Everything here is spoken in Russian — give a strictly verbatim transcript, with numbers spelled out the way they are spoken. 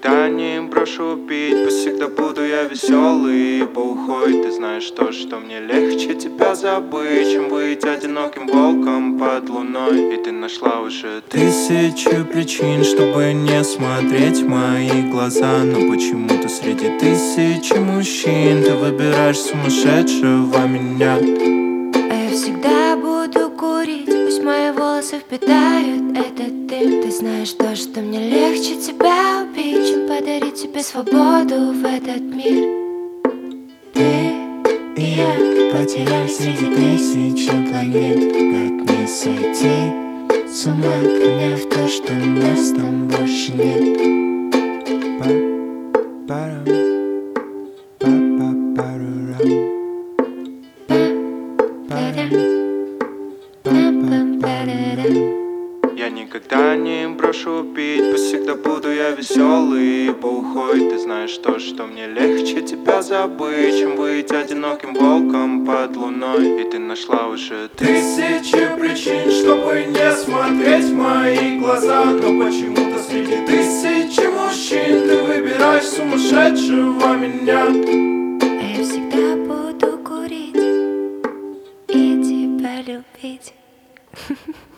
никогда не брошу пить, пусть всегда буду я веселый и поухой. Ты знаешь то, что мне легче тебя забыть, чем быть одиноким волком под луной. И ты нашла уже тысячу причин, чтобы не смотреть в мои глаза. Но почему-то среди тысячи мужчин ты выбираешь сумасшедшего меня. А я всегда буду курить, пусть мои волосы впитают этот дым. Ты знаешь то, что мне легче тебя убить, чем подарить тебе свободу в этот мир. Ты и я потерялись среди тысячи планет. Как не сойти с ума, поняв то, что нас там больше нет. Па-парам, па-па-парурам. Я никогда не брошу пить, пусть всегда буду я веселый и поухой. Ты знаешь то, что мне легче тебя забыть, чем быть одиноким волком под луной. И ты нашла уже тысячи причин, чтобы не смотреть в мои глаза. Но почему-то среди тысячи мужчин ты выбираешь сумасшедшего меня. А я всегда буду курить и тебя любить.